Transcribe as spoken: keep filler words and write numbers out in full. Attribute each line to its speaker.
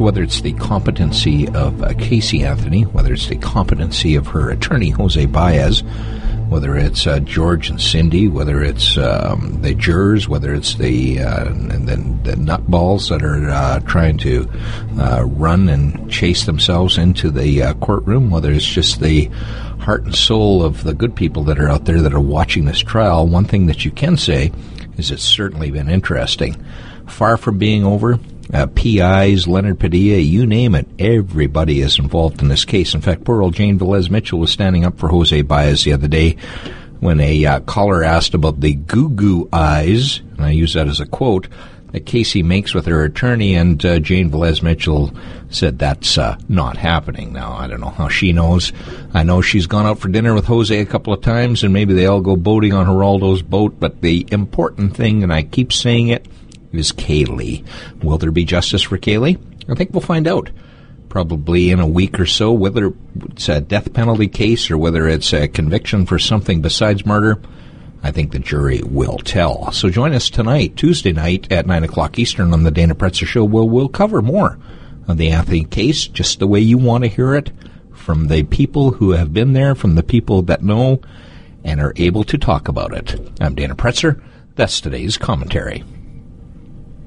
Speaker 1: So whether it's the competency of uh, Casey Anthony, whether it's the competency of her attorney, Jose Baez, whether it's uh, George and Cindy, whether it's um, the jurors, whether it's the uh, and then the nutballs that are uh, trying to uh, run and chase themselves into the uh, courtroom, whether it's just the heart and soul of the good people that are out there that are watching this trial, one thing that you can say is it's certainly been interesting. Far from being over. Uh, P Is, Leonard Padilla, you name it, everybody is involved in this case. In fact, poor old Jane Velez Mitchell was standing up for Jose Baez the other day when a uh, caller asked about the goo-goo eyes, and I use that as a quote, that Casey makes with her attorney, and uh, Jane Velez Mitchell said that's uh, not happening. Now, I don't know how she knows. I know she's gone out for dinner with Jose a couple of times, and maybe they all go boating on Geraldo's boat, but the important thing, and I keep saying it, is Kaylee. Will there be justice for Kaylee? I think we'll find out probably in a week or so, whether it's a death penalty case or whether it's a conviction for something besides murder. I think the jury will tell. So join us tonight, Tuesday night at nine o'clock Eastern on the Dana Pretzer Show. We'll, we'll cover more of the Anthony case just the way you want to hear it from the people who have been there, from the people that know and are able to talk about it. I'm Dana Pretzer. That's today's commentary.